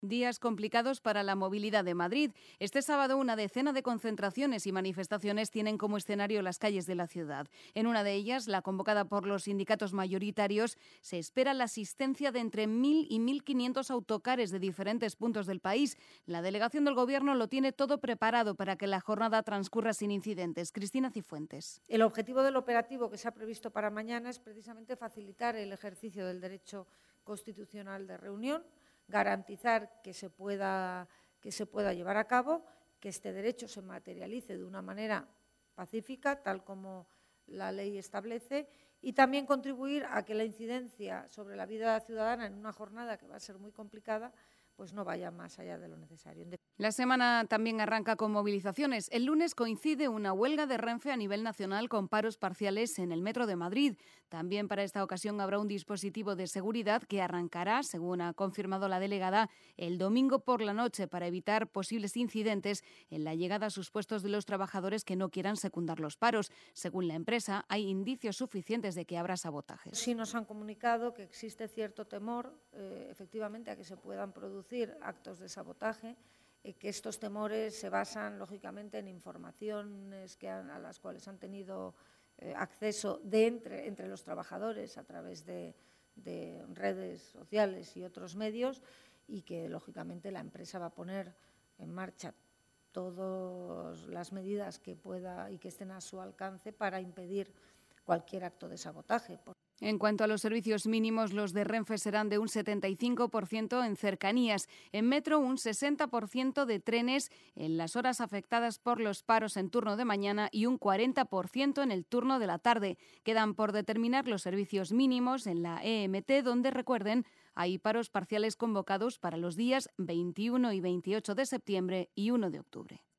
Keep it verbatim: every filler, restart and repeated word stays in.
Días complicados para la movilidad de Madrid. Este sábado una decena de concentraciones y manifestaciones tienen como escenario las calles de la ciudad. En una de ellas, la convocada por los sindicatos mayoritarios, se espera la asistencia de entre mil y mil quinientos autocares de diferentes puntos del país. La delegación del Gobierno lo tiene todo preparado para que la jornada transcurra sin incidentes. Cristina Cifuentes. El objetivo del operativo que se ha previsto para mañana es precisamente facilitar el ejercicio del derecho constitucional de reunión, garantizar que se pueda, que se pueda llevar a cabo, que este derecho se materialice de una manera pacífica, tal como la ley establece, y también contribuir a que la incidencia sobre la vida ciudadana en una jornada que va a ser muy complicada, pues no vaya más allá de lo necesario. La semana también arranca con movilizaciones. El lunes coincide una huelga de Renfe a nivel nacional con paros parciales en el metro de Madrid. También para esta ocasión habrá un dispositivo de seguridad que arrancará, según ha confirmado la delegada, el domingo por la noche para evitar posibles incidentes en la llegada a sus puestos de los trabajadores que no quieran secundar los paros. Según la empresa, hay indicios suficientes de que habrá sabotajes. Sí nos han comunicado que existe cierto temor, eh, efectivamente, a que se puedan producir actos de sabotaje, eh, que estos temores se basan, lógicamente, en informaciones que han, a las cuales han tenido eh, acceso de entre, entre los trabajadores a través de, de redes sociales y otros medios, y que, lógicamente, la empresa va a poner en marcha todas las medidas que pueda y que estén a su alcance para impedir cualquier acto de sabotaje. En cuanto a los servicios mínimos, los de Renfe serán de un setenta y cinco por ciento en cercanías, en metro un sesenta por ciento de trenes en las horas afectadas por los paros en turno de mañana y un cuarenta por ciento en el turno de la tarde. Quedan por determinar los servicios mínimos en la E M T, donde, recuerden, hay paros parciales convocados para los días veintiuno y veintiocho de septiembre y uno de octubre.